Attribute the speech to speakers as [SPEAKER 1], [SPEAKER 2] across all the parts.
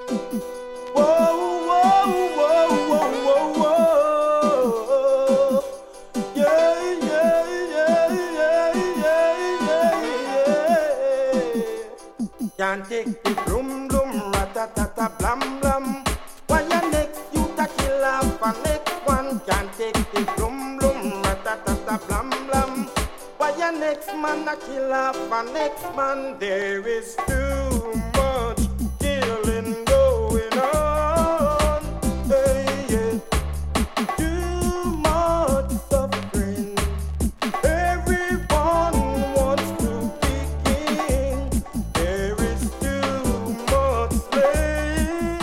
[SPEAKER 1] Whoa, whoa, whoa, whoa, whoa, whoa. Yeah, yeah, yeah, yeah, yeah, yeah. Can't take the bloom, bloom, ratatata, blam, blam. Why your neck, you ta kill off a next one. Can't take the bloom, bloom, ratatata, blam, blam. Why your next man a kill off a next man? There is too much killing going on. Hey, yeah. Too much suffering. Everyone wants to be king. There is too much slavery.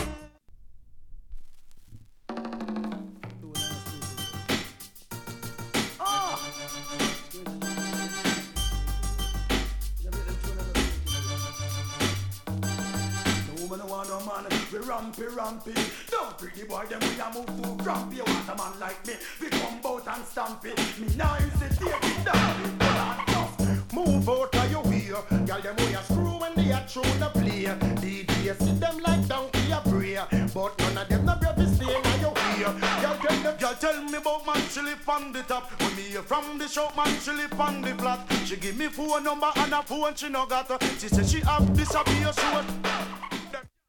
[SPEAKER 2] No man, we rampy. Don't pretty boy, them we a move too grumpy. You want a man like me, we come out and stampy. Me now hesitate in down, move out of your way. Girl, them we a screw when they a through the play. DJ sit them like donkey a pray, but none of them no brave to stay in your way. Girl, tell me about man, she live on the top. When me hear from the shop, man, she live on the flat. She give me phone number and a phone she no got. She say she have this a be a short.